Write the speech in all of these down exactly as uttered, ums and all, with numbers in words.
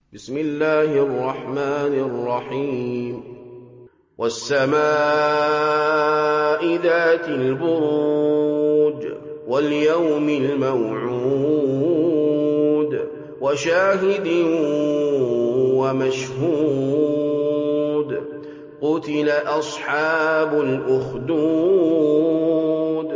بسم الله الرحمن الرحيم والسماء ذات البروج واليوم الموعود وشاهد ومشهود قتل أصحاب الأخدود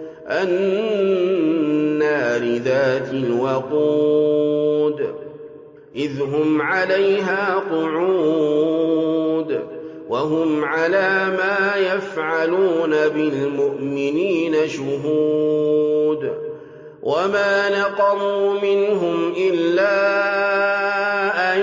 النار ذات الوقود إذ هم عليها قعود وهم على ما يفعلون بالمؤمنين شهود وما نقموا منهم إلا أن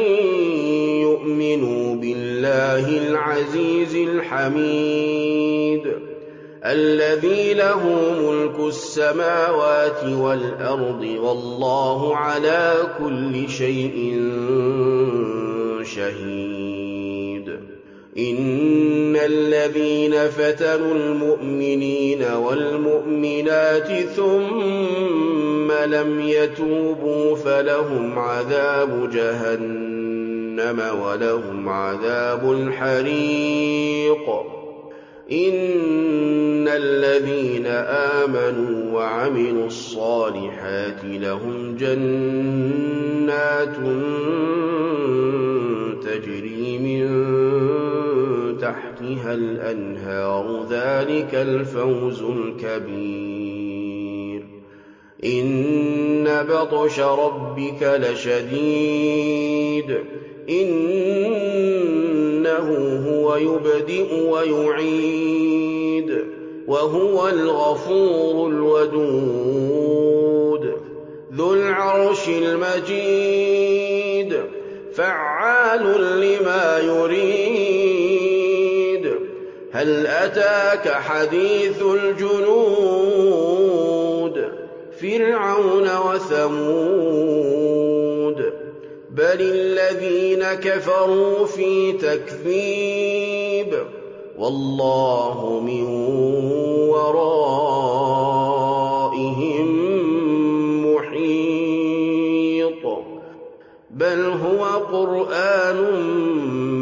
يؤمنوا بالله العزيز الحميد الذي له ملك السماوات والأرض والله على كل شيء شهيد إن الذين فتنوا المؤمنين والمؤمنات ثم لم يتوبوا فلهم عذاب جهنم ولهم عذاب الحريق إن الذين آمنوا وعملوا الصالحات لهم جنات تجري من تحتها الأنهار ذلك الفوز الكبير إن بطش ربك لشديد إنه هو يبدئ ويعيد وهو الغفور الودود ذو العرش المجيد فعال لما يريد هل أتاك حديث الجنود فرعون وثمود بل الذين كفروا في تكذيب والله من ورائهم محيط بل هو قرآن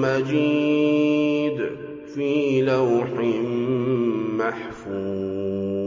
مجيد في لوح محفوظ